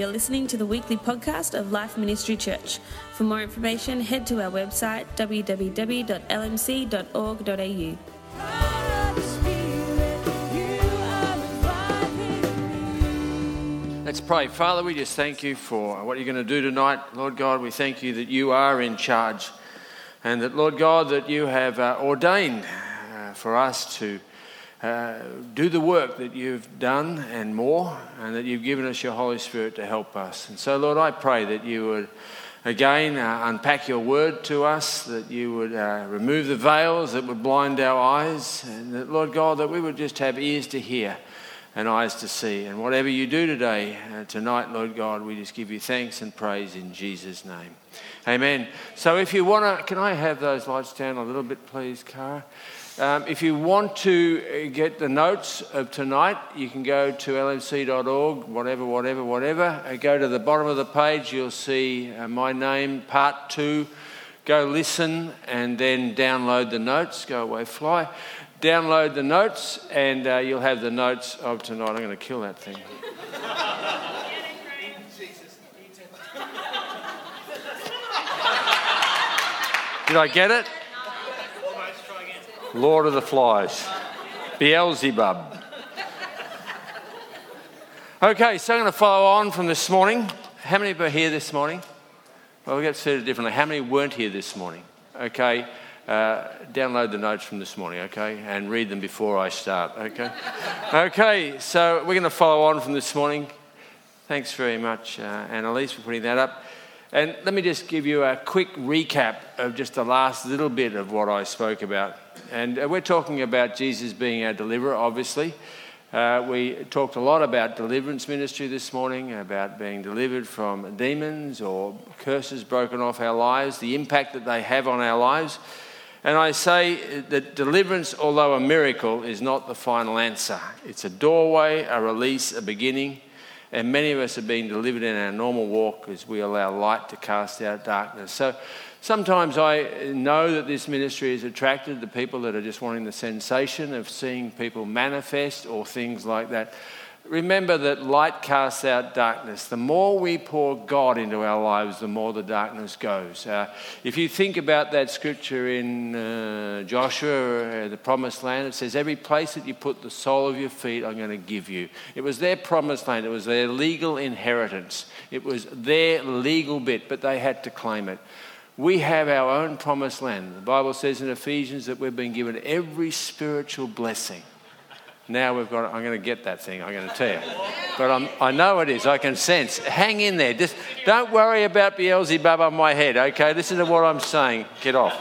listening to the weekly podcast of Life Ministry Church. For more information, head to our website www.lmc.org.au. Let's pray. Father, we just thank you for what you're going to do tonight. Lord God, we thank you that you are in charge and that, Lord God, that you have ordained for us to do the work that you've done and more, and that you've given us your Holy Spirit to help us. And so, Lord, I pray that you would again unpack your word to us, that you would remove the veils that would blind our eyes, and that, Lord God, that we would just have ears to hear and eyes to see. And whatever you do today, tonight, Lord God, we just give you thanks and praise in Jesus' name. Amen. So if you want to, can I have those lights down a little bit, please, Cara? If you want to get the notes of tonight, you can go to lmc.org, whatever. Go to the bottom of the page, you'll see my name, part 2. Go listen and then download the notes. Go away, fly. Download the notes and you'll have the notes of tonight. I'm going to kill that thing. Did I get it? Lord of the Flies. Beelzebub. Okay, so I'm going to follow on from this morning. How many are here this morning? Well, we'll get started differently. How many weren't here this morning? Okay, download the notes from this morning, okay, and read them before I start, okay? Okay, so we're going to follow on from this morning. Thanks very much, Annalise, for putting that up. And let me just give you a quick recap of just the last little bit of what I spoke about. And we're talking about Jesus being our deliverer, obviously. We talked a lot about deliverance ministry this morning, about being delivered from demons or curses broken off our lives, the impact that they have on our lives. And I say that deliverance, although a miracle, is not the final answer. It's a doorway, a release, a beginning. And many of us are being delivered in our normal walk as we allow light to cast out darkness. So sometimes I know that this ministry is attracted to people that are just wanting the sensation of seeing people manifest or things like that. Remember that light casts out darkness. The more we pour God into our lives, the more the darkness goes. If you think about that scripture in Joshua, the promised land, it says, every place that you put the sole of your feet, I'm going to give you. It was their promised land. It was their legal inheritance. It was their legal bit, but they had to claim it. We have our own promised land. The Bible says in Ephesians that we've been given every spiritual blessing. Now we've got, I'm going to get that thing, I'm going to tell you. But I know it is, I can sense. Hang in there. Just don't worry about Beelzebub on my head, okay? Listen to what I'm saying. Get off.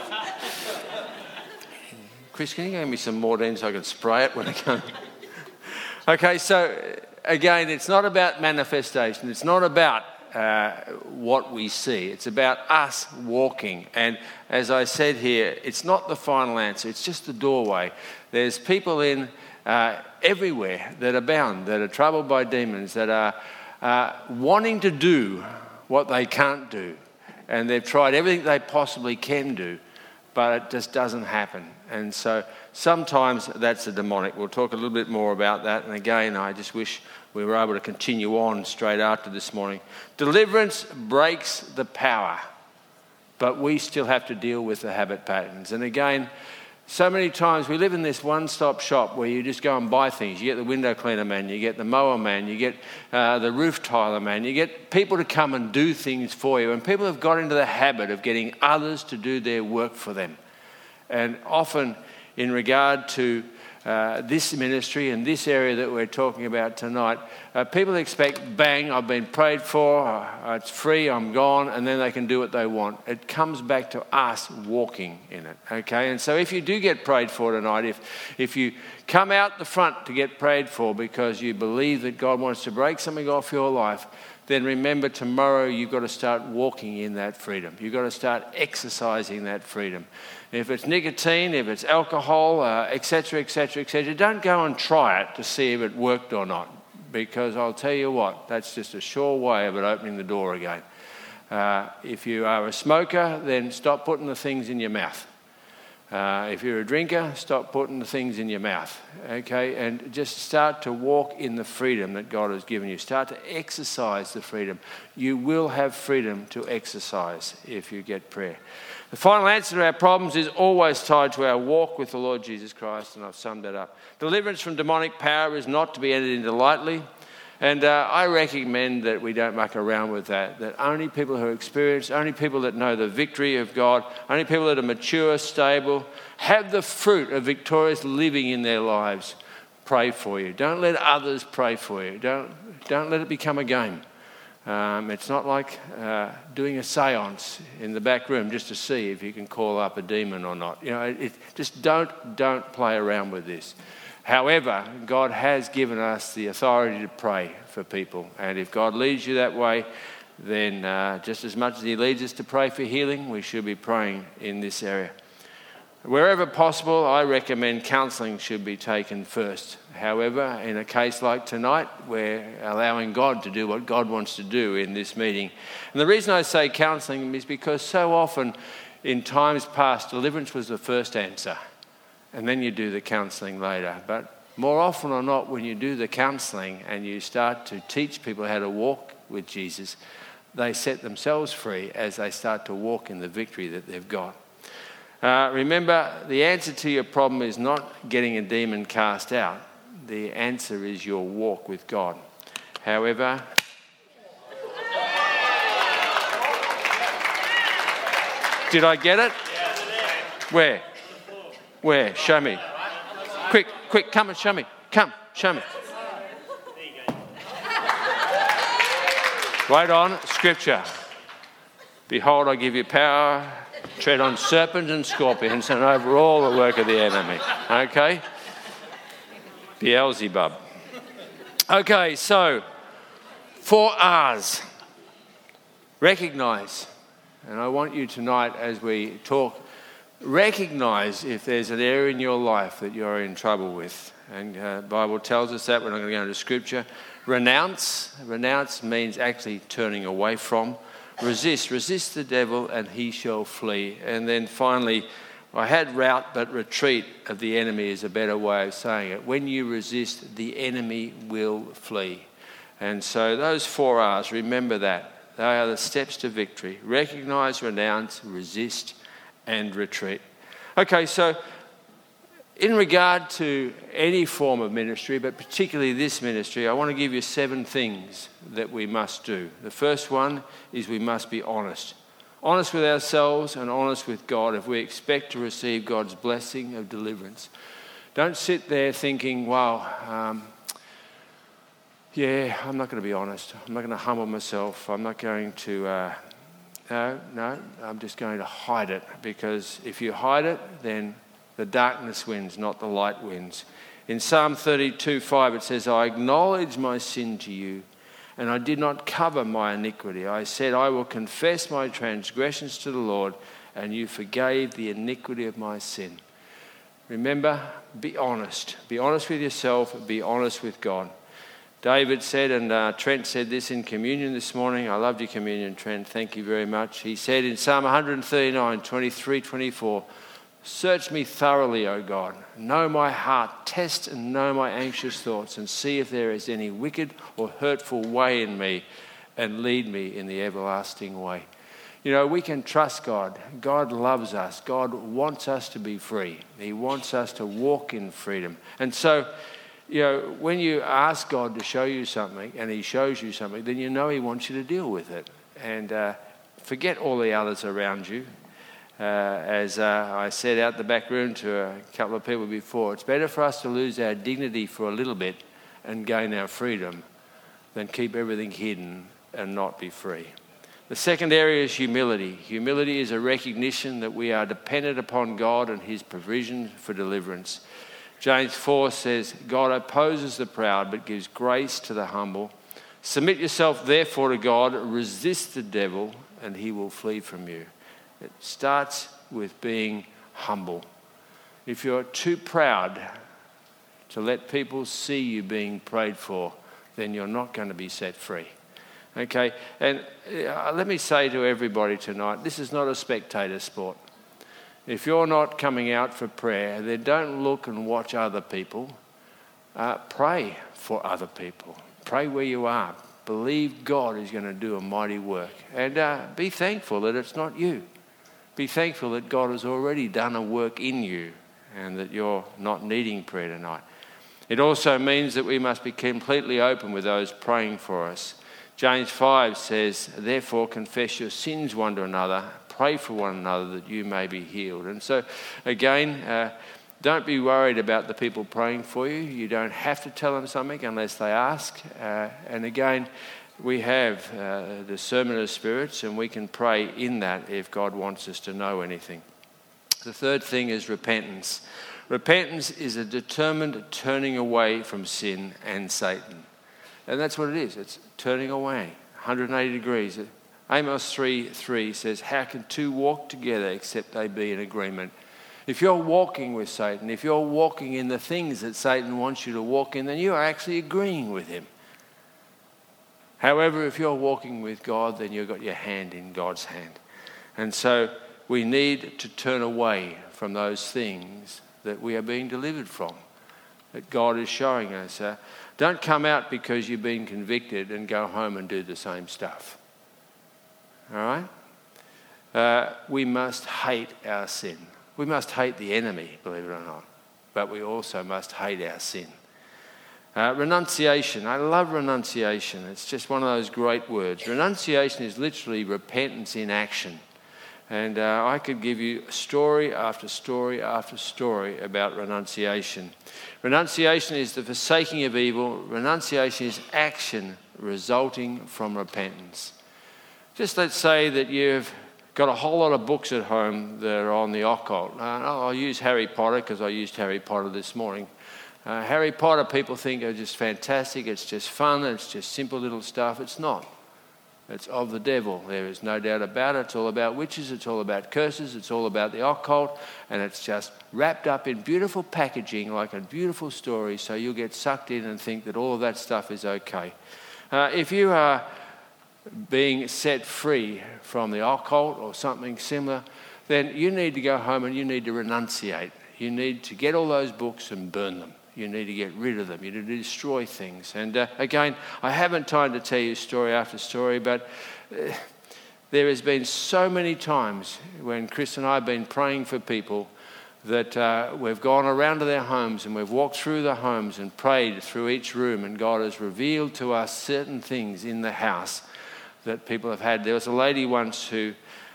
Chris, can you give me some Mordine so I can spray it when I come? Okay, so again, it's not about manifestation. It's not about what we see. It's about us walking. And as I said here, it's not the final answer. It's just the doorway. There's people in everywhere that are bound, that are troubled by demons, that are wanting to do what they can't do. And they've tried everything they possibly can do, but it just doesn't happen. And so sometimes that's a demonic. We'll talk a little bit more about that. And again, I just wish we were able to continue on straight after this morning. Deliverance breaks the power, but we still have to deal with the habit patterns. And again, so many times we live in this one-stop shop where you just go and buy things. You get the window cleaner man, you get the mower man, you get the roof tiler man, you get people to come and do things for you. And people have got into the habit of getting others to do their work for them. And often in regard to this ministry and this area that we're talking about tonight, people expect, bang, I've been prayed for, it's free, I'm gone, and then they can do what they want. It comes back to us walking in it, okay? And so if you do get prayed for tonight, if you come out the front to get prayed for because you believe that God wants to break something off your life, then remember tomorrow you've got to start walking in that freedom. You've got to start exercising that freedom. If it's nicotine, if it's alcohol, etc., don't go and try it to see if it worked or not, because I'll tell you what, that's just a sure way of it opening the door again. If you are a smoker, then stop putting the things in your mouth. If you're a drinker, stop putting the things in your mouth, okay? And just start to walk in the freedom that God has given you. Start to exercise the freedom. You will have freedom to exercise if you get prayer. The final answer to our problems is always tied to our walk with the Lord Jesus Christ, and I've summed that up. Deliverance from demonic power is not to be entered into lightly. And I recommend that we don't muck around with that only people who are experienced, only people that know the victory of God, only people that are mature, stable, have the fruit of victorious living in their lives, pray for you. Don't let others pray for you. Don't let it become a game. It's not like doing a seance in the back room just to see if you can call up a demon or not. Just don't play around with this. However, God has given us the authority to pray for people. And if God leads you that way, then just as much as he leads us to pray for healing, we should be praying in this area. Wherever possible, I recommend counselling should be taken first. However, in a case like tonight, we're allowing God to do what God wants to do in this meeting. And the reason I say counselling is because so often in times past, deliverance was the first answer. And then you do the counselling later. But more often or not, when you do the counselling and you start to teach people how to walk with Jesus, they set themselves free as they start to walk in the victory that they've got. Remember, the answer to your problem is not getting a demon cast out. The answer is your walk with God. However, did I get it? Where? Where? Show me. Quick, come and show me. Come, show me. Wait on, Scripture. Behold, I give you power, tread on serpents and scorpions and over all the work of the enemy. Okay? Beelzebub. Okay, so 4 R's. Recognise. And I want you tonight as we talk, recognise if there's an area in your life that you're in trouble with. And the Bible tells us that. We're not going to go into Scripture. Renounce. Renounce means actually turning away from. Resist the devil and he shall flee. And then finally, I had rout, but retreat of the enemy is a better way of saying it. When you resist, the enemy will flee. And so those 4 R's, remember that. They are the steps to victory. Recognise, renounce, resist, and retreat. Okay, so in regard to any form of ministry, but particularly this ministry, I want to give you 7 things that we must do. The first one is we must be honest. Honest with ourselves and honest with God if we expect to receive God's blessing of deliverance. Don't sit there thinking, wow, I'm not going to be honest. I'm not going to humble myself. I'm not going to... No, I'm just going to hide it, because if you hide it, then the darkness wins, not the light wins. In Psalm 32:5 it says, I acknowledge my sin to you, and I did not cover my iniquity. I said, I will confess my transgressions to the Lord, and you forgave the iniquity of my sin. Remember, be honest. Be honest with yourself, be honest with God. David said, and Trent said this in communion this morning. I loved your communion, Trent. Thank you very much. He said in Psalm 139, 23, 24, search me thoroughly, O God. Know my heart. Test and know my anxious thoughts, and see if there is any wicked or hurtful way in me, and lead me in the everlasting way. You know, we can trust God. God loves us. God wants us to be free. He wants us to walk in freedom. And so, you know, when you ask God to show you something and he shows you something, then you know he wants you to deal with it. And forget all the others around you. As I said out the back room to a couple of people before, it's better for us to lose our dignity for a little bit and gain our freedom than keep everything hidden and not be free. The second area is humility. Humility is a recognition that we are dependent upon God and his provision for deliverance. James 4 says, God opposes the proud but gives grace to the humble. Submit yourself therefore to God, resist the devil and he will flee from you. It starts with being humble. If you're too proud to let people see you being prayed for, then you're not going to be set free. Okay, and let me say to everybody tonight, this is not a spectator sport. If you're not coming out for prayer, then don't look and watch other people. Pray for other people. Pray where you are. Believe God is going to do a mighty work. And be thankful that it's not you. Be thankful that God has already done a work in you and that you're not needing prayer tonight. It also means that we must be completely open with those praying for us. James 5 says, therefore confess your sins one to another, pray for one another that you may be healed. And so again, don't be worried about the people praying for you. You don't have to tell them something unless they ask. And again, we have discernment of spirits, and we can pray in that if God wants us to know anything. The third thing is repentance. Repentance is a determined turning away from sin and Satan. And that's what it is. It's turning away, 180 degrees. Amos 3:3 says, how can two walk together except they be in agreement? If you're walking with Satan, if you're walking in the things that Satan wants you to walk in, then you are actually agreeing with him. However, if you're walking with God, then you've got your hand in God's hand. And so we need to turn away from those things that we are being delivered from, that God is showing us. Don't come out because you've been convicted and go home and do the same stuff. All right? We must hate our sin. We must hate the enemy, believe it or not, but we also must hate our sin. Renunciation. I love renunciation. It's just one of those great words. Renunciation is literally repentance in action. And I could give you story after story after story about renunciation. Renunciation is the forsaking of evil. Renunciation is action resulting from repentance. Just let's say that you've got a whole lot of books at home that are on the occult. I'll use Harry Potter because I used Harry Potter this morning. Harry Potter people think are just fantastic. It's just fun. It's just simple little stuff. It's not. It's of the devil. There is no doubt about it. It's all about witches. It's all about curses. It's all about the occult. And it's just wrapped up in beautiful packaging like a beautiful story, so you'll get sucked in and think that all of that stuff is okay. If you are being set free from the occult or something similar, then you need to go home and you need to renunciate. You need to get all those books and burn them. You need to get rid of them. You need to destroy things. And again, I haven't time to tell you story after story, but there has been so many times when Chris and I have been praying for people that we've gone around to their homes and we've walked through the homes and prayed through each room, and God has revealed to us certain things in the house that people have had. There was a lady once who,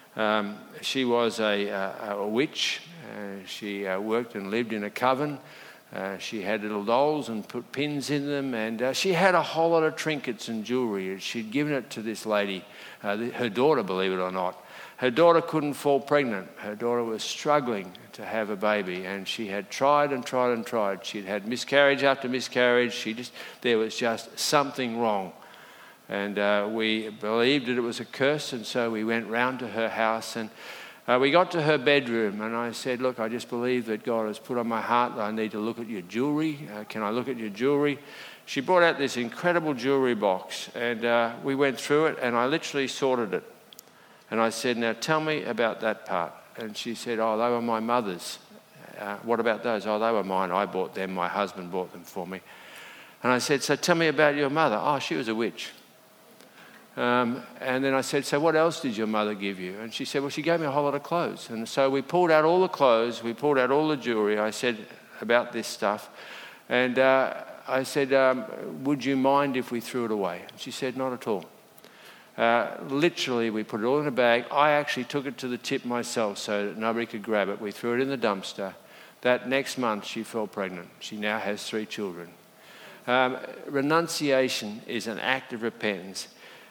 she was a witch. She worked and lived in a coven. She had little dolls and put pins in them, and she had a whole lot of trinkets and jewellery. She'd given it to this lady, her daughter, believe it or not. Her daughter couldn't fall pregnant. Her daughter was struggling to have a baby, and she had tried and tried and tried. She'd had miscarriage after miscarriage. There was just something wrong. And we believed that it was a curse, and so we went round to her house, and we got to her bedroom, and I said, look, I just believe that God has put on my heart that I need to look at your jewellery. Can I look at your jewellery? She brought out this incredible jewellery box, and we went through it, and I literally sorted it. And I said, now tell me about that part. And she said, oh, they were my mother's. What about those? Oh, they were mine. I bought them. My husband bought them for me. And I said, so tell me about your mother. Oh, she was a witch. And then I said, so what else did your mother give you? And she said, well, she gave me a whole lot of clothes. And so we pulled out all the clothes, we pulled out all the jewellery. I said about this stuff. And I said, would you mind if we threw it away? And she said, not at all. Literally, we put it all in a bag. I actually took it to the tip myself so that nobody could grab it. We threw it in the dumpster. That next month, she fell pregnant. She now has 3 children. Renunciation is an act of repentance.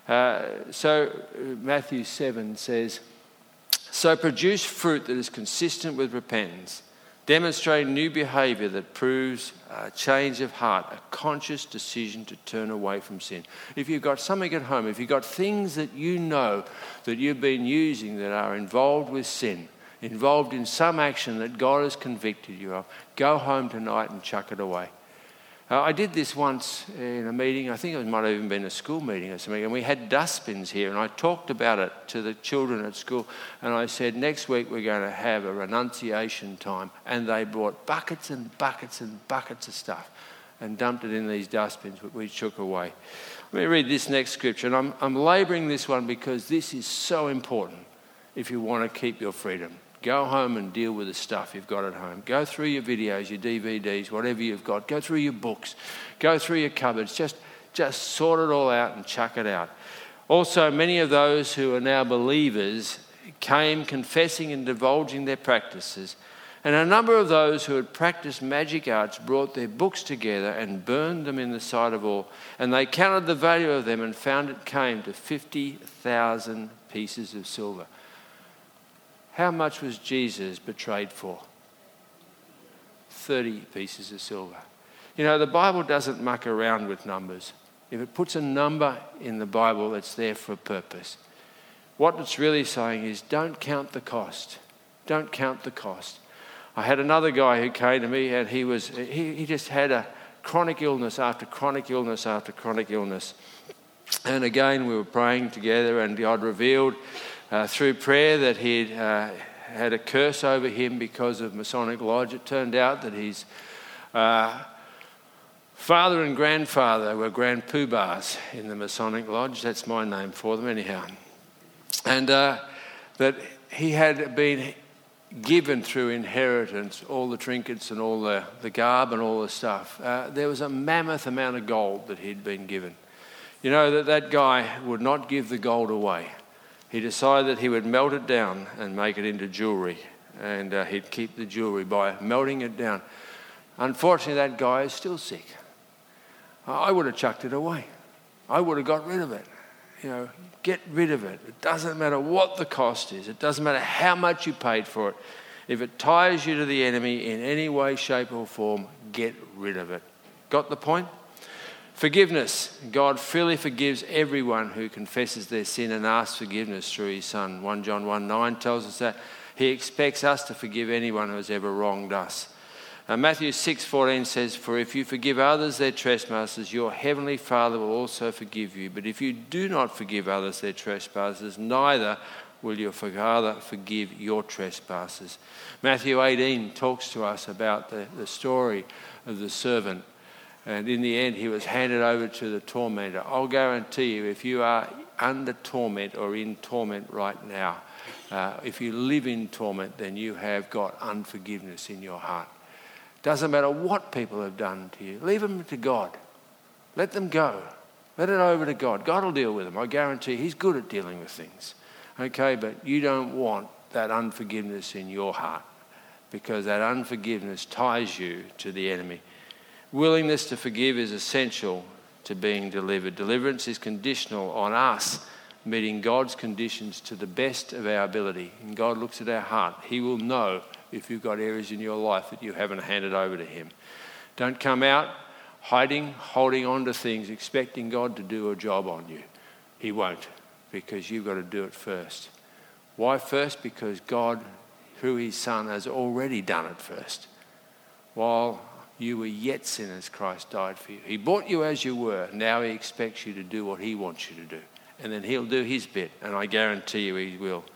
So Matthew 7 says, so produce fruit that is consistent with repentance, demonstrating new behaviour that proves a change of heart, a conscious decision to turn away from sin. If you've got something at home, if you've got things that you know that you've been using that are involved with sin, involved in some action that God has convicted you of, go home tonight and chuck it away. I did this once in a meeting. I think it might have even been a school meeting or something, and we had dustbins here, and I talked about it to the children at school, and I said, next week we're going to have a renunciation time, and they brought buckets and buckets and buckets of stuff and dumped it in these dustbins that we took away. Let me read this next scripture, and I'm labouring this one because this is so important if you want to keep your freedom. Go home and deal with the stuff you've got at home. Go through your videos, your DVDs, whatever you've got. Go through your books. Go through your cupboards. Just sort it all out and chuck it out. Also, many of those who are now believers came confessing and divulging their practices. And a number of those who had practiced magic arts brought their books together and burned them in the sight of all. And they counted the value of them and found it came to 50,000 pieces of silver. How much was Jesus betrayed for? 30 pieces of silver. You know, the Bible doesn't muck around with numbers. If it puts a number in the Bible, it's there for a purpose. What it's really saying is don't count the cost. Don't count the cost. I had another guy who came to me, and he just had a chronic illness after chronic illness after chronic illness. And again, we were praying together, and God revealed through prayer that he'd had a curse over him because of Masonic Lodge. It turned out that his father and grandfather were grand poobahs in the Masonic Lodge. That's my name for them anyhow. And that he had been given through inheritance all the trinkets and all the garb and all the stuff. There was a mammoth amount of gold that he'd been given. You know, that guy would not give the gold away. He decided that he would melt it down and make it into jewellery, and he'd keep the jewellery by melting it down. Unfortunately, that guy is still sick. I would have chucked it away. I would have got rid of it. You know, get rid of it. It doesn't matter what the cost is. It doesn't matter how much you paid for it. If it ties you to the enemy in any way, shape or form, get rid of it. Got the point? Forgiveness. God freely forgives everyone who confesses their sin and asks forgiveness through his Son. 1 John 1:9 tells us that he expects us to forgive anyone who has ever wronged us. Matthew 6:14 says, "For if you forgive others their trespasses, your heavenly Father will also forgive you. But if you do not forgive others their trespasses, neither will your Father forgive your trespasses." Matthew 18 talks to us about the story of the servant. And in the end, he was handed over to the tormentor. I'll guarantee you, if you are under torment or in torment right now, if you live in torment, then you have got unforgiveness in your heart. Doesn't matter what people have done to you. Leave them to God. Let them go. Let it over to God. God will deal with them. I guarantee he's good at dealing with things. Okay, but you don't want that unforgiveness in your heart, because that unforgiveness ties you to the enemy. Willingness to forgive is essential to being delivered. Deliverance is conditional on us meeting God's conditions to the best of our ability. And God looks at our heart. He will know if you've got areas in your life that you haven't handed over to him. Don't come out hiding, holding on to things, expecting God to do a job on you. He won't, because you've got to do it first. Why first? Because God, through his Son, has already done it first. While you were yet sinners, Christ died for you. He bought you as you were. Now he expects you to do what he wants you to do. And then he'll do his bit, and I guarantee you he will.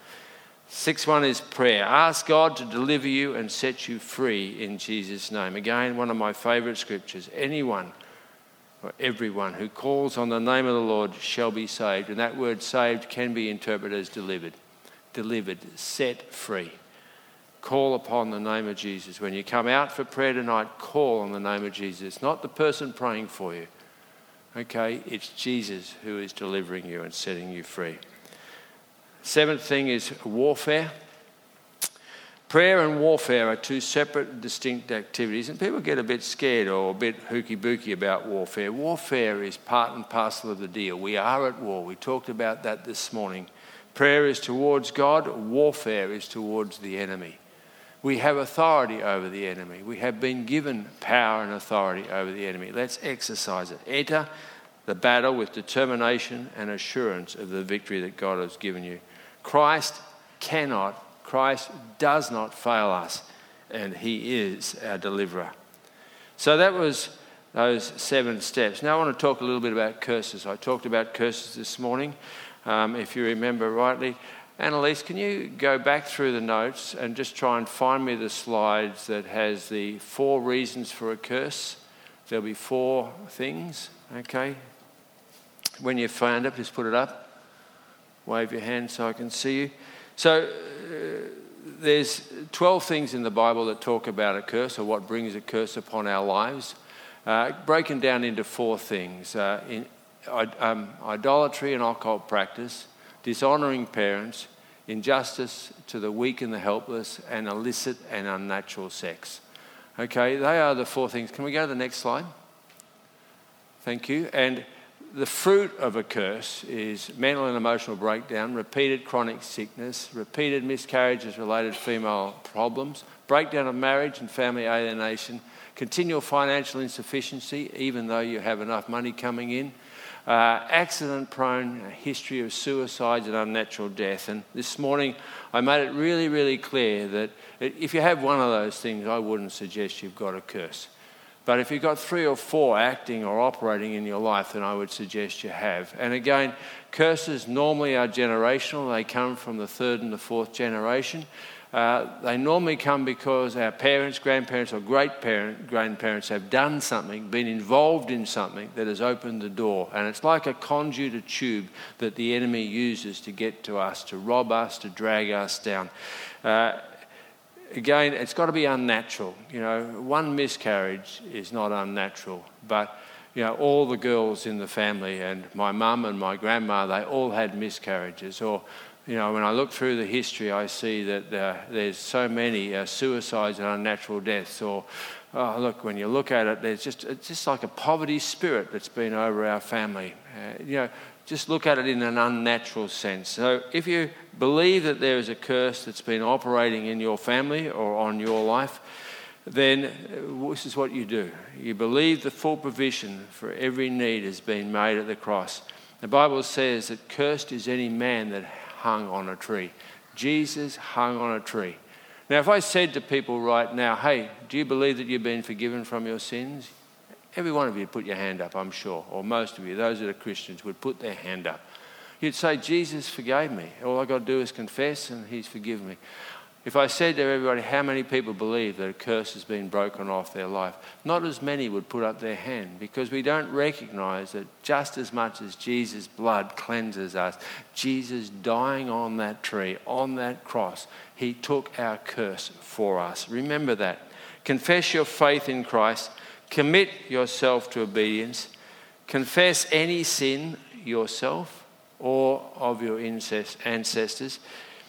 6.1 is prayer. Ask God to deliver you and set you free in Jesus' name. Again, one of my favourite scriptures. Anyone or everyone who calls on the name of the Lord shall be saved. And that word saved can be interpreted as delivered. Delivered, set free. Call upon the name of Jesus. When you come out for prayer tonight, call on the name of Jesus. It's not the person praying for you. Okay, it's Jesus who is delivering you and setting you free. 7th thing is warfare. Prayer and warfare are two separate, distinct activities, and people get a bit scared or a bit hooky-booky about warfare. Warfare is part and parcel of the deal. We are at war. We talked about that this morning. Prayer is towards God. Warfare is towards the enemy. We have authority over the enemy. We have been given power and authority over the enemy. Let's exercise it. Enter the battle with determination and assurance of the victory that God has given you. Christ does not fail us, and he is our deliverer. So that was those 7 steps. Now I want to talk a little bit about curses. I talked about curses this morning, if you remember rightly. Annalise, can you go back through the notes and just try and find me the slides that has the 4 reasons for a curse? There'll be 4 things, okay? When you've found it, just put it up. Wave your hand so I can see you. So there's 12 things in the Bible that talk about a curse, or what brings a curse upon our lives, broken down into 4 things. Idolatry and occult practice, dishonouring parents, injustice to the weak and the helpless, and illicit and unnatural sex. Okay, they are the 4 things. Can we go to the next slide? Thank you. And the fruit of a curse is mental and emotional breakdown, repeated chronic sickness, repeated miscarriages related to female problems, breakdown of marriage and family alienation, continual financial insufficiency even though you have enough money coming in, accident-prone history of suicides and unnatural death. And this morning I made it really, really clear that if you have one of those things, I wouldn't suggest you've got a curse. But if you've got 3 or 4 acting or operating in your life, then I would suggest you have. And again, curses normally are generational. They come from the 3rd and the 4th generation. They normally come because our parents, grandparents or grandparents have done something, been involved in something that has opened the door. And it's like a conduit, a tube that the enemy uses to get to us, to rob us, to drag us down. Again, it's got to be unnatural. You know, 1 miscarriage is not unnatural, but you know, all the girls in the family, and my mum and my grandma, they all had miscarriages. Or, you know, when I look through the history, I see that there's so many suicides and unnatural deaths. Or, look, when you look at it, it's just like a poverty spirit that's been over our family. You know, just look at it in an unnatural sense. So if you believe that there is a curse that's been operating in your family or on your life, then this is what you do. You believe the full provision for every need has been made at the cross. The Bible says that cursed is any man that hung on a tree. Jesus hung on a tree. Now, if I said to people right now, hey, do you believe that you've been forgiven from your sins? Every one of you would put your hand up, I'm sure, or most of you, those that are Christians, would put their hand up. You'd say, Jesus forgave me. All I've got to do is confess and he's forgiven me. If I said to everybody, how many people believe that a curse has been broken off their life? Not as many would put up their hand, because we don't recognise that just as much as Jesus' blood cleanses us, Jesus dying on that tree, on that cross, he took our curse for us. Remember that. Confess your faith in Christ. Commit yourself to obedience. Confess any sin yourself or of your ancestors.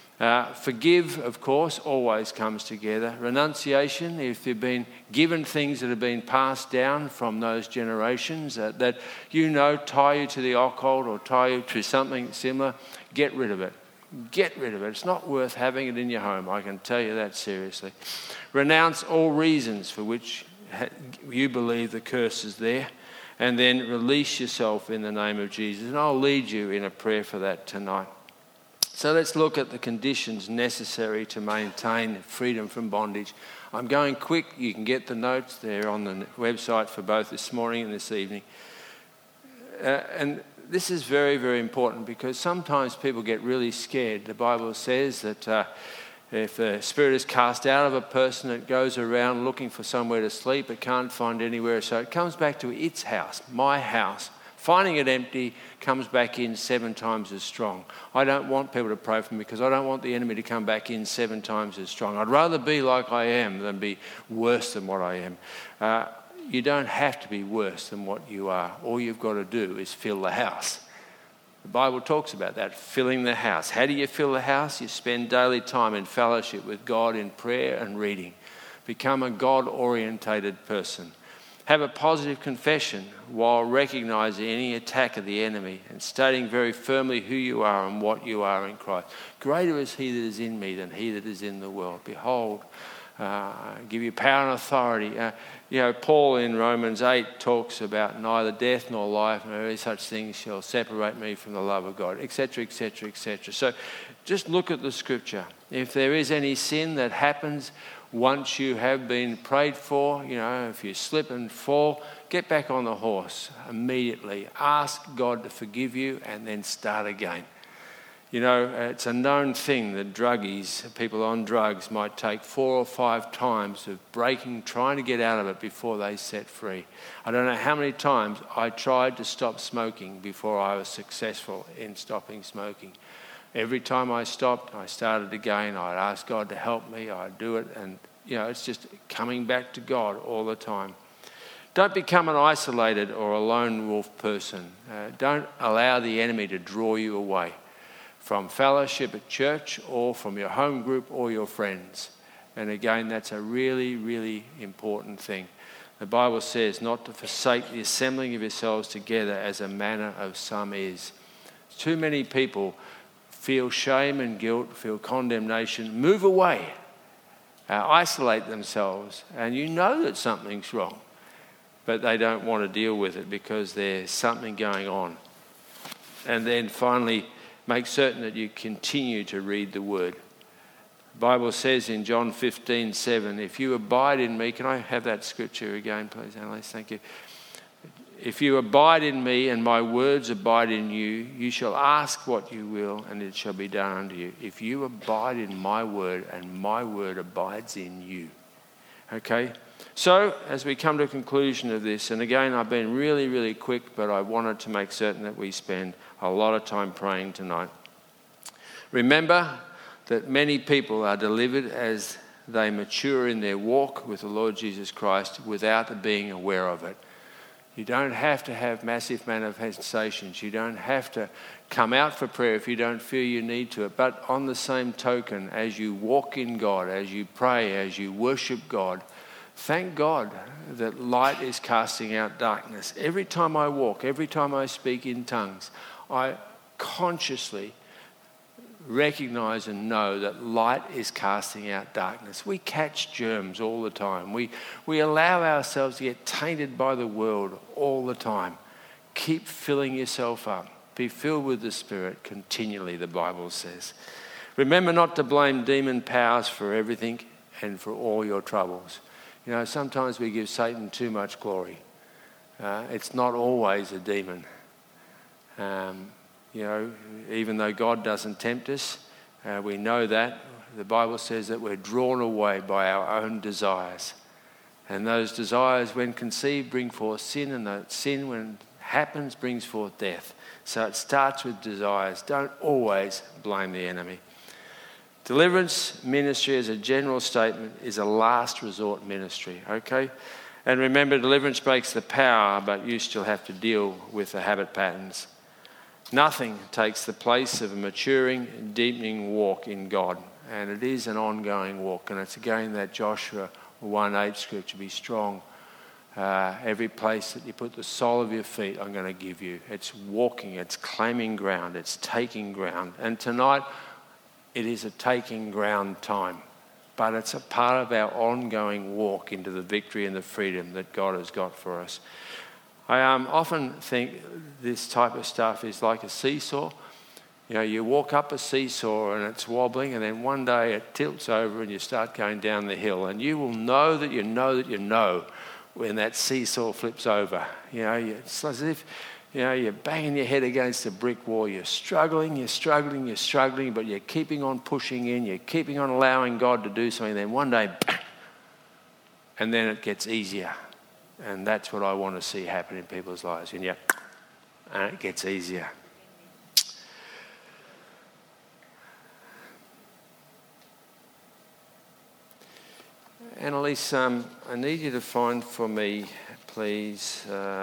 Forgive, of course, always comes together. Renunciation, if you've been given things that have been passed down from those generations that you know tie you to the occult or tie you to something similar, get rid of it. Get rid of it. It's not worth having it in your home. I can tell you that seriously. Renounce all reasons for which you believe the curse is there, and then release yourself in the name of Jesus. And I'll lead you in a prayer for that tonight. So let's look at the conditions necessary to maintain freedom from bondage. I'm going quick. You can get the notes there on the website for both this morning and this evening. And this is very, very important, because sometimes people get really scared. The Bible says that if the spirit is cast out of a person, it goes around looking for somewhere to sleep. It can't find anywhere. So it comes back to its house, my house. Finding it empty, comes back in 7 times as strong. I don't want people to pray for me, because I don't want the enemy to come back in 7 times as strong. I'd rather be like I am than be worse than what I am. You don't have to be worse than what you are. All you've got to do is fill the house. The Bible talks about that, filling the house. How do you fill the house? You spend daily time in fellowship with God in prayer and reading. Become a God-orientated person. Have a positive confession while recognising any attack of the enemy and stating very firmly who you are and what you are in Christ. Greater is he that is in me than he that is in the world. Behold, give you power and authority. Paul in Romans 8 talks about neither death nor life nor any such things shall separate me from the love of God, etc., etc., etc. So just look at the scripture. If there is any sin that happens once you have been prayed for, if you slip and fall, get back on the horse immediately. Ask God to forgive you and then start again. You know, it's a known thing that druggies, people on drugs, might take 4 or 5 times of breaking, trying to get out of it before they set free. I don't know how many times I tried to stop smoking before I was successful in stopping smoking. Every time I stopped, I started again. I'd ask God to help me. I'd do it. And, you know, it's just coming back to God all the time. Don't become an isolated or a lone wolf person. Don't allow the enemy to draw you away from fellowship at church or from your home group or your friends. And again, that's a really, really important thing. The Bible says not to forsake the assembling of yourselves together as a manner of some is. Too many people feel shame and guilt, feel condemnation, move away, isolate themselves, and you know that something's wrong, but they don't want to deal with it because there's something going on. And then finally, make certain that you continue to read the Word. The Bible says in John 15:7, if you abide in me, can I have that scripture again, please, Annalise? Thank you. If you abide in me and my words abide in you, you shall ask what you will and it shall be done unto you. If you abide in my word and my word abides in you. Okay? So, as we come to a conclusion of this, and again, I've been really, really quick, but I wanted to make certain that we spend a lot of time praying tonight. Remember that many people are delivered as they mature in their walk with the Lord Jesus Christ without being aware of it. You don't have to have massive manifestations. You don't have to come out for prayer if you don't feel you need to. But on the same token, as you walk in God, as you pray, as you worship God, thank God that light is casting out darkness. Every time I walk, every time I speak in tongues, I consciously recognize and know that light is casting out darkness. We catch germs all the time. We allow ourselves to get tainted by the world all the time. Keep filling yourself up. Be filled with the Spirit continually, the Bible says. Remember not to blame demon powers for everything and for all your troubles. You know, sometimes we give Satan too much glory. It's not always a demon. You know, even though God doesn't tempt us, we know that. The Bible says that we're drawn away by our own desires. And those desires, when conceived, bring forth sin, and that sin, when happens, brings forth death. So it starts with desires. Don't always blame the enemy. Deliverance ministry, as a general statement, is a last resort ministry, okay? And remember, deliverance breaks the power, but you still have to deal with the habit patterns. Nothing takes the place of a maturing, deepening walk in God. And it is an ongoing walk. And it's again that Joshua 1:8 scripture, be strong. Every place that you put the sole of your feet, I'm going to give you. It's walking, it's claiming ground, it's taking ground. And tonight, it is a taking ground time. But it's a part of our ongoing walk into the victory and the freedom that God has got for us. I often think this type of stuff is like a seesaw. You know, you walk up a seesaw and it's wobbling, and then one day it tilts over and you start going down the hill. And you will know that you know that you know when that seesaw flips over. You know, it's as if, you know, you're banging your head against a brick wall. You're struggling, but you're keeping on pushing in. You're keeping on allowing God to do something. Then one day, and then it gets easier. And that's what I want to see happen in people's lives. And it gets easier. Annalise, I need you to find for me, please,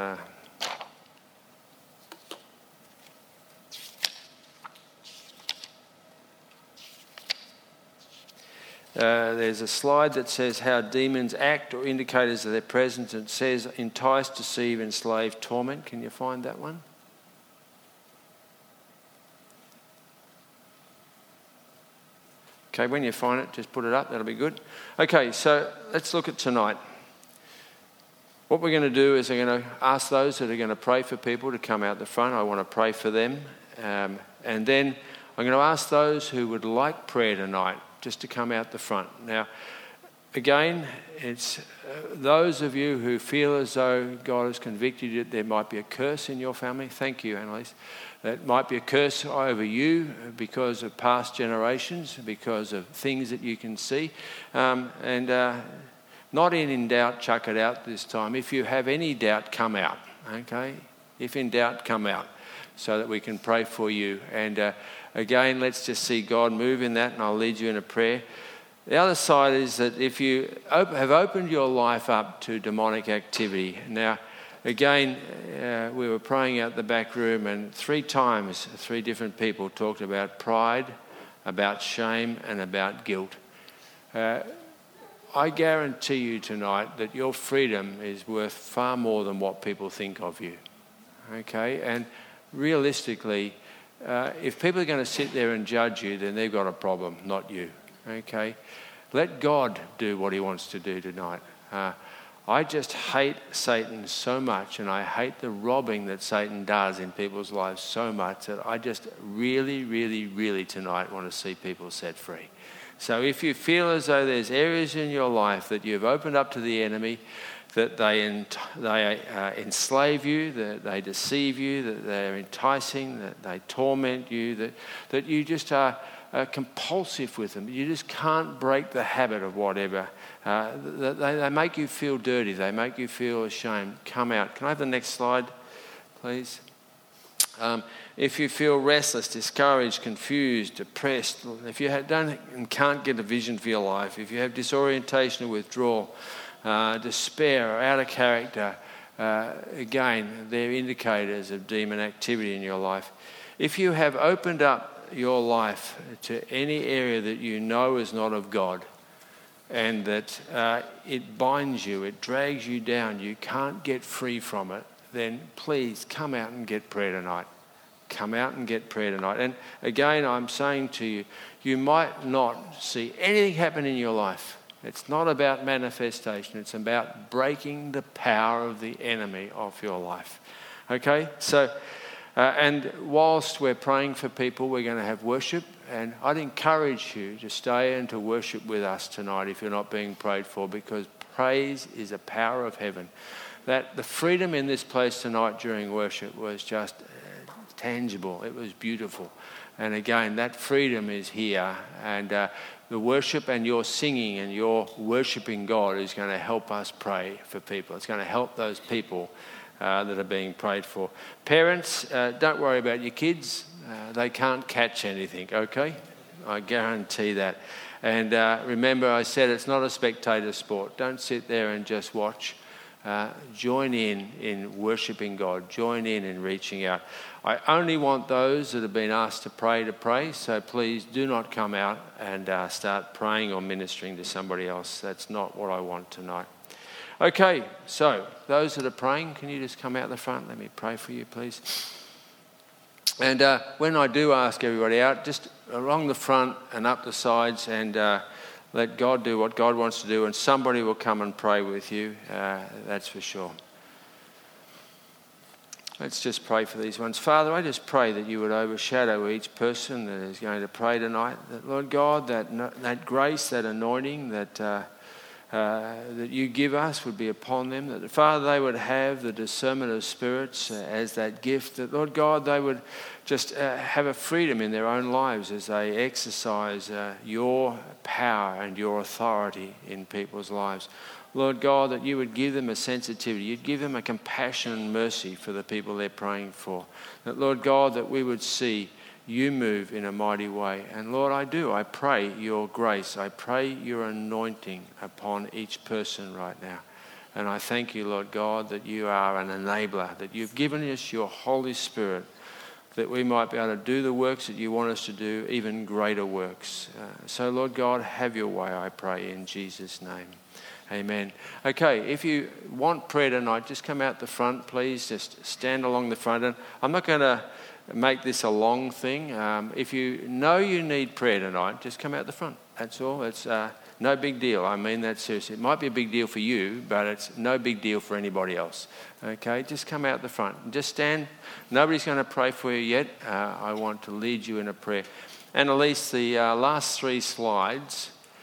there's a slide that says how demons act or indicators of their presence. It says entice, deceive, enslave, torment. Can you find that one? Okay, when you find it, just put it up. That'll be good. Okay, so let's look at tonight. What we're going to do is I'm going to ask those that are going to pray for people to come out the front. I want to pray for them. And then I'm going to ask those who would like prayer tonight just to come out the front. Now, again, it's those of you who feel as though God has convicted you that there might be a curse in your family. Thank you, Annalise. That might be a curse over you because of past generations, because of things that you can see. Not in doubt, chuck it out this time. If you have any doubt, come out, okay? If in doubt, come out so that we can pray for you. And again, let's just see God move in that, and I'll lead you in a prayer. The other side is that if you have opened your life up to demonic activity. Now, again, we were praying out the back room, and 3 times, 3 different people talked about pride, about shame, and about guilt. I guarantee you tonight that your freedom is worth far more than what people think of you. Okay? And realistically, if people are going to sit there and judge you, then they've got a problem, not you. Okay? Let God do what he wants to do tonight. I just hate Satan so much, and I hate the robbing that Satan does in people's lives so much that I just really, really, really tonight want to see people set free. So if you feel as though there's areas in your life that you've opened up to the enemy, that they enslave you, that they deceive you, that they're enticing, that they torment you, that you just are compulsive with them. You just can't break the habit of whatever. They make you feel dirty. They make you feel ashamed. Come out. Can I have the next slide, please? If you feel restless, discouraged, confused, depressed, if you don't and can't get a vision for your life, if you have disorientation or withdrawal, despair or out of character, again, they're indicators of demon activity in your life. If you have opened up your life to any area that you know is not of God, and that it binds you, it drags you down, you can't get free from it, then please come out and get prayer tonight. Come out and get prayer tonight. And again, I'm saying to you, you might not see anything happen in your life. It's not about manifestation. It's about breaking the power of the enemy off your life. Okay? So, and whilst we're praying for people, we're going to have worship. And I'd encourage you to stay and to worship with us tonight if you're not being prayed for, because praise is a power of heaven. That the freedom in this place tonight during worship was just tangible. It was beautiful. And again, that freedom is here. And the worship and your singing and your worshipping God is going to help us pray for people. It's going to help those people that are being prayed for. Parents, don't worry about your kids. They can't catch anything, okay? I guarantee that. And remember, I said it's not a spectator sport. Don't sit there and just watch. Join in worshipping God. Join in reaching out. I only want those that have been asked to pray, so please do not come out and start praying or ministering to somebody else. That's not what I want tonight. Okay, so those that are praying, can you just come out the front? Let me pray for you, please. And when I do ask everybody out, just along the front and up the sides, and let God do what God wants to do, and somebody will come and pray with you, that's for sure. Let's just pray for these ones. Father, I just pray that you would overshadow each person that is going to pray tonight. That, Lord God, that grace, that anointing that you give us would be upon them. That, Father, they would have the discernment of spirits as that gift. That, Lord God, they would just have a freedom in their own lives as they exercise your power and your authority in people's lives. Lord God, that you would give them a sensitivity, you'd give them a compassion and mercy for the people they're praying for. That, Lord God, that we would see you move in a mighty way. And Lord, I pray your grace, I pray your anointing upon each person right now. And I thank you, Lord God, that you are an enabler, that you've given us your Holy Spirit, that we might be able to do the works that you want us to do, even greater works. So, Lord God, have your way, I pray, in Jesus' name. Amen. Okay, if you want prayer tonight, just come out the front, please. Just stand along the front. And I'm not going to make this a long thing. If you know you need prayer tonight, just come out the front. That's all. It's no big deal. I mean that seriously. It might be a big deal for you, but it's no big deal for anybody else. Okay, just come out the front. Just stand. Nobody's going to pray for you yet. I want to lead you in a prayer. Annalise, the last 3 slides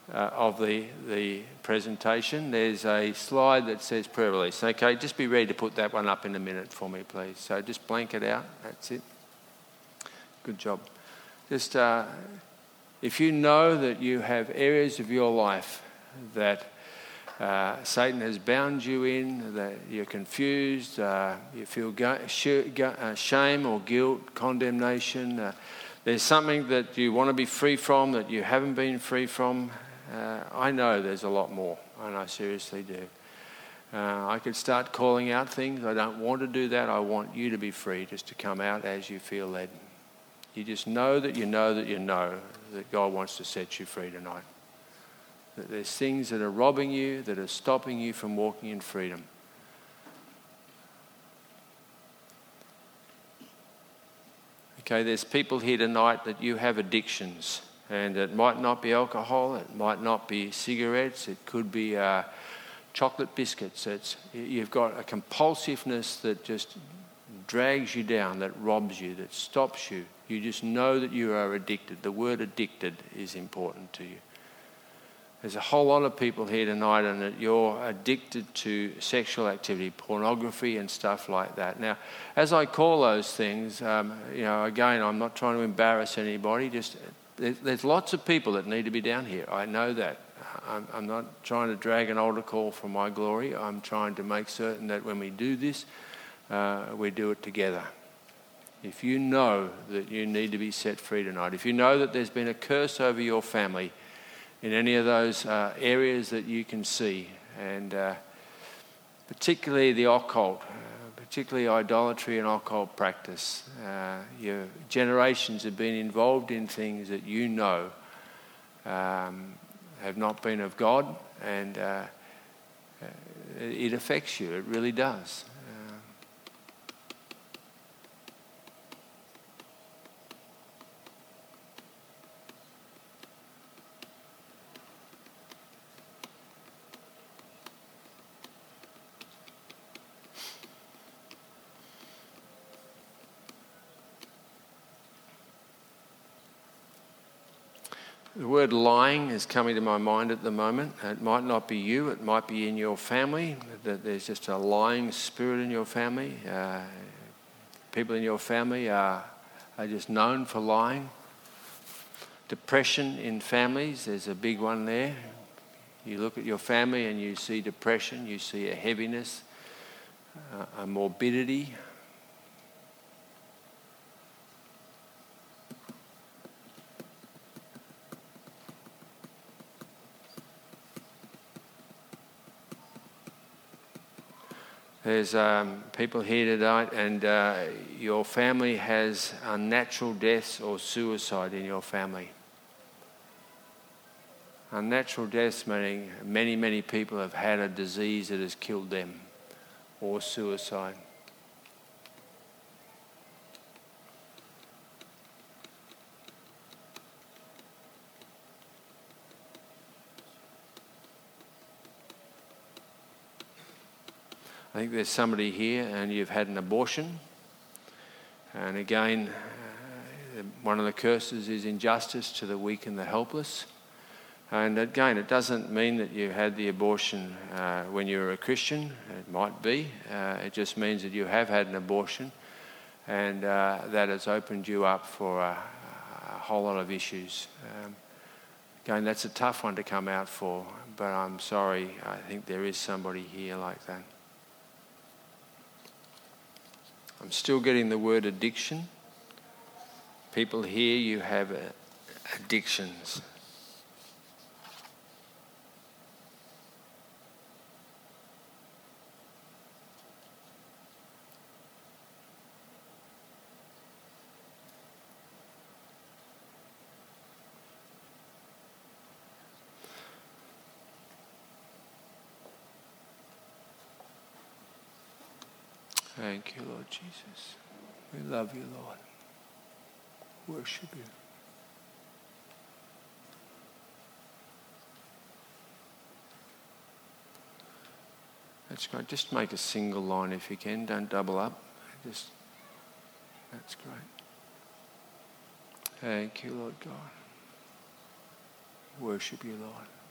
of the presentation, there's a slide that says prayer release. Okay, just be ready to put that one up in a minute for me, please. So just blank it out. That's it. Good job. Just if you know that you have areas of your life that Satan has bound you in, that you're confused, you feel shame or guilt, condemnation, there's something that you want to be free from that you haven't been free from, I know there's a lot more, and I seriously do. I could start calling out things. I don't want to do that. I want you to be free, just to come out as you feel led. You just know that you know that you know that God wants to set you free tonight. That there's things that are robbing you, that are stopping you from walking in freedom. Okay, there's people here tonight that you have addictions, and it might not be alcohol, it might not be cigarettes, it could be chocolate biscuits. You've got a compulsiveness that just drags you down, that robs you, that stops you. You just know that you are addicted. The word addicted is important to you. There's a whole lot of people here tonight and that you're addicted to sexual activity, pornography and stuff like that. Now, as I call those things, again, I'm not trying to embarrass anybody. Just there's lots of people that need to be down here. I know that. I'm not trying to drag an altar call for my glory. I'm trying to make certain that when we do this, we do it together. If you know that you need to be set free tonight, if you know that there's been a curse over your family in any of those areas that you can see, and particularly the occult, particularly idolatry and occult practice, your generations have been involved in things that you know have not been of God, and it affects you. It really does. The word lying is coming to my mind at the moment. It might not be you, it might be in your family, that there's just a lying spirit in your family. People in your family are just known for lying. Depression in families, there's a big one there. You look at your family and you see depression, you see a heaviness, a morbidity. There's people here tonight and your family has unnatural deaths or suicide in your family. Unnatural deaths meaning many, many people have had a disease that has killed them, or suicide. I think there's somebody here and you've had an abortion. And again, one of the curses is injustice to the weak and the helpless. And again, it doesn't mean that you had the abortion when you were a Christian. It might be. It just means that you have had an abortion, and that has opened you up for a whole lot of issues. Again, that's a tough one to come out for, but I'm sorry. I think there is somebody here like that. I'm still getting the word addiction. People here, you have addictions. Thank you, Lord Jesus. We love you, Lord. Worship you. That's great. Just make a single line if you can. Don't double up. That's great. Thank you, Lord God. Worship you, Lord.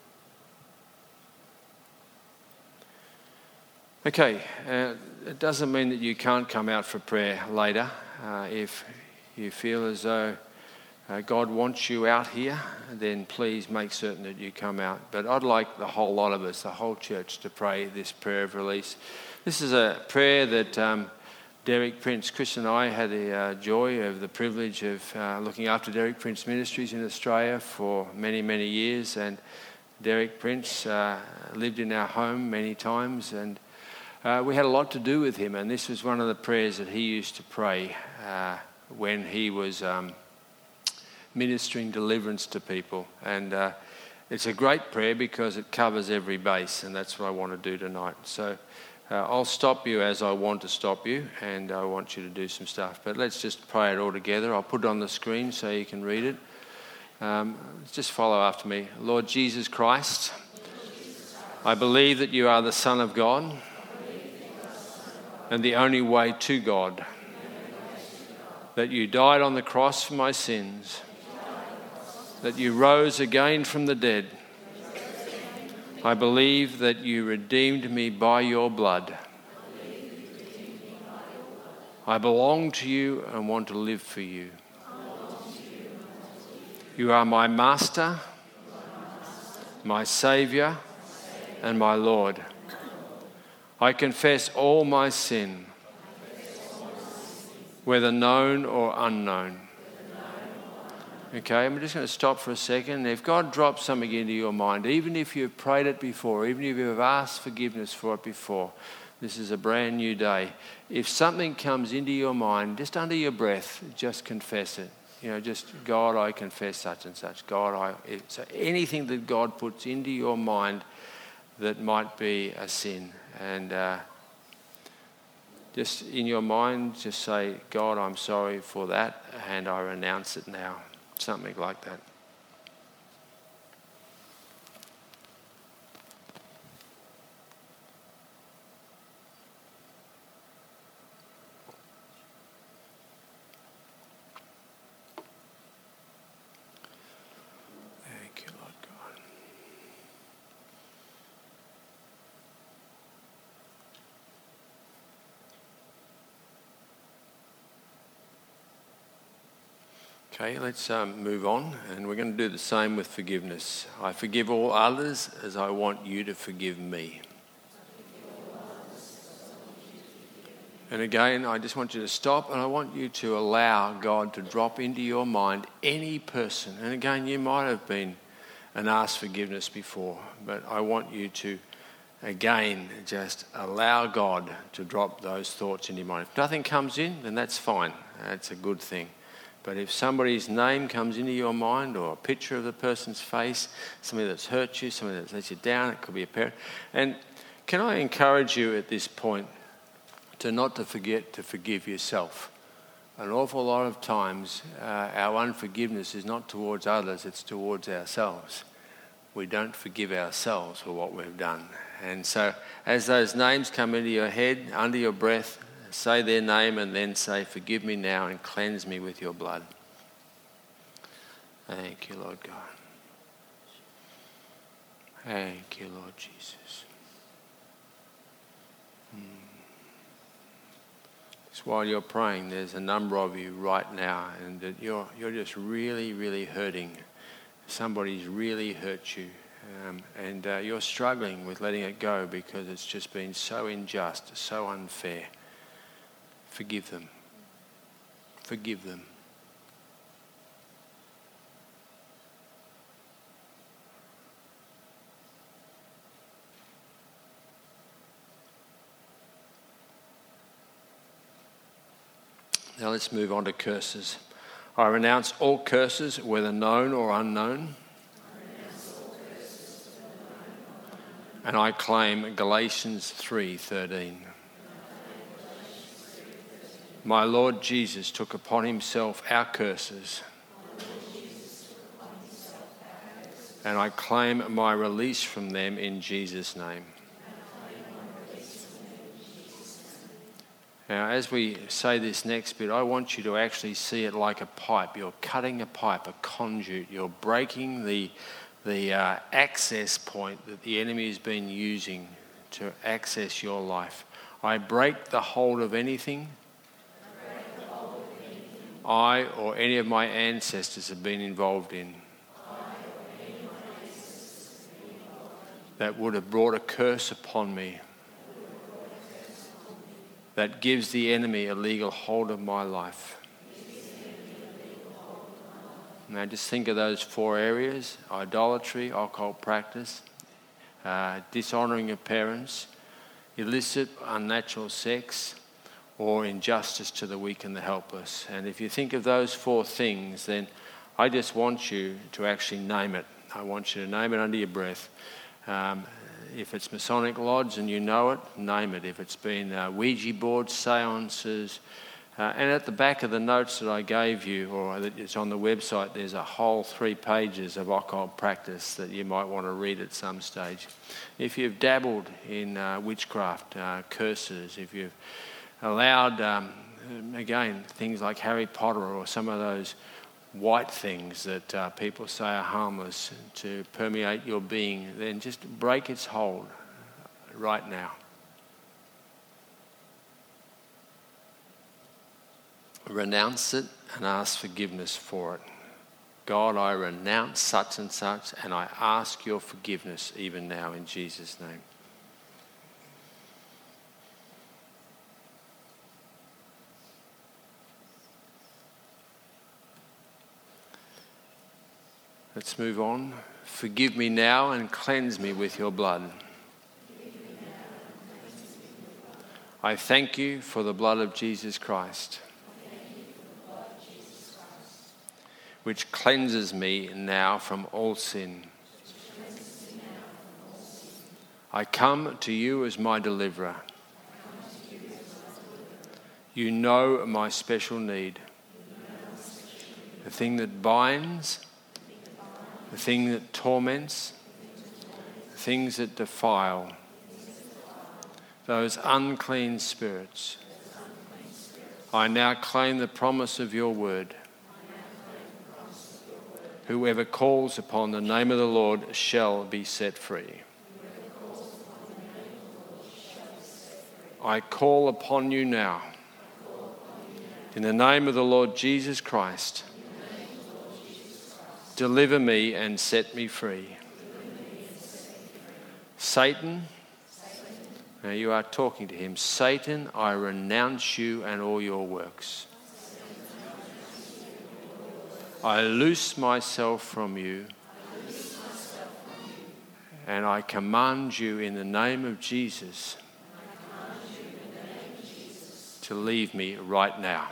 Okay, it doesn't mean that you can't come out for prayer later. If you feel as though God wants you out here, then please make certain that you come out. But I'd like the whole lot of us, the whole church, to pray this prayer of release. This is a prayer that Derek Prince, Chris and I had the joy of the privilege of looking after Derek Prince Ministries in Australia for many, many years. And Derek Prince lived in our home many times, and we had a lot to do with him. And this was one of the prayers that he used to pray when he was ministering deliverance to people. And it's a great prayer because it covers every base, and that's what I want to do tonight. So I'll stop you as I want to stop you, and I want you to do some stuff. But let's just pray it all together. I'll put it on the screen so you can read it. Just follow after me. Lord Jesus Christ, I believe that you are the Son of God and the only way to God, that you died on the cross for my sins, that you rose again from the dead. I believe that you redeemed me by your blood. I belong to you and want to live for you. You are my Master, my Saviour, and my Lord. I confess all my sin, whether known or unknown. Okay, I'm just going to stop for a second. If God drops something into your mind, even if you've prayed it before, even if you've asked forgiveness for it before, this is a brand new day. If something comes into your mind, just under your breath, just confess it. You know, just, God, I confess such and such. So anything that God puts into your mind that might be a sin. And just in your mind, just say, God, I'm sorry for that, and I renounce it now. Something like that. Thank you, Lord God. Okay, let's move on, and we're going to do the same with forgiveness. I forgive all others as I want you to forgive me. And again, I just want you to stop, and I want you to allow God to drop into your mind any person. And again, you might have been and asked forgiveness before, but I want you to, again, just allow God to drop those thoughts into your mind. If nothing comes in, then that's fine. That's a good thing. But if somebody's name comes into your mind, or a picture of the person's face, somebody that's hurt you, somebody that's let you down, it could be a parent. And can I encourage you at this point to not to forget to forgive yourself? An awful lot of times our unforgiveness is not towards others, it's towards ourselves. We don't forgive ourselves for what we've done. And so as those names come into your head, under your breath, say their name and then say, forgive me now and cleanse me with your blood. Thank you, Lord God. Thank you, Lord Jesus. Just while you're praying, there's a number of you right now, and that you're just really, really hurting. Somebody's really hurt you, and you're struggling with letting it go because it's just been so unjust, so unfair. Forgive them. Forgive them. Now let's move on to curses. I renounce all curses, whether known or unknown. And I claim Galatians 3:13. My Lord Jesus took upon himself our curses, and I claim my release from them in Jesus' name. Now, as we say this next bit, I want you to actually see it like a pipe. You're cutting a pipe, a conduit. You're breaking the access point that the enemy has been using to access your life. I break the hold of anything I or any of my ancestors have been involved in that would have brought a curse upon me, that gives the enemy a legal hold of my life. Now just think of those 4 areas: idolatry, occult practice, dishonouring of parents, illicit, unnatural sex, or injustice to the weak and the helpless. And if you think of those 4 things, then I just want you to actually name it. I want you to name it under your breath. If it's Masonic Lodge and you know it, name it. If it's been Ouija boards, seances, and at the back of the notes that I gave you, or that it's on the website, there's a whole 3 pages of occult practice that you might want to read at some stage. If you've dabbled in witchcraft, curses, if you've allowed, again, things like Harry Potter or some of those white things that people say are harmless to permeate your being, then just break its hold right now. Renounce it and ask forgiveness for it. God, I renounce such and such, and I ask your forgiveness even now in Jesus' name. Let's move on. Forgive me now and cleanse me with your blood. I thank you for the blood of Jesus Christ, which cleanses me now from all sin. I come to you as my deliverer. You know my special need. The thing that binds, the thing that torments, the things that defile, those unclean spirits. I now claim the promise of your word. Whoever calls upon the name of the Lord shall be set free. I call upon you now, in the name of the Lord Jesus Christ. Deliver me and set me free. Satan, now you are talking to him. Satan, I renounce you and all your works. I loose myself from you, and I command you in the name of Jesus to leave me right now.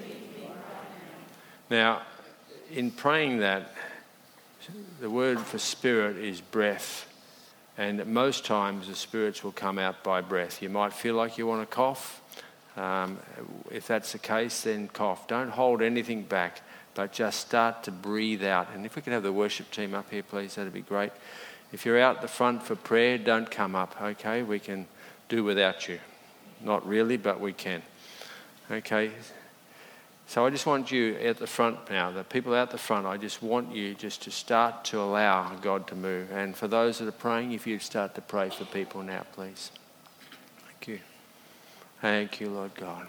Now, in praying that, the word for spirit is breath, and most times the spirits will come out by breath. You might feel like you want to cough. If that's the case, then cough. Don't hold anything back, but just start to breathe out. And if we could have the worship team up here, please, that'd be great. If you're out the front for prayer, don't come up, okay? We can do without you. Not really, but we can. Okay? So I just want you at the front now, the people out the front, I just want you just to start to allow God to move. And for those that are praying, if you'd start to pray for people now, please. Thank you. Thank you, Lord God.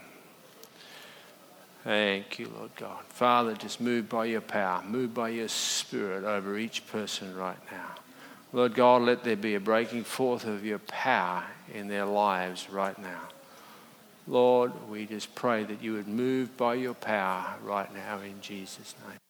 Thank you, Lord God. Father, just move by your power, move by your spirit over each person right now. Lord God, let there be a breaking forth of your power in their lives right now. Lord, we just pray that you would move by your power right now in Jesus' name.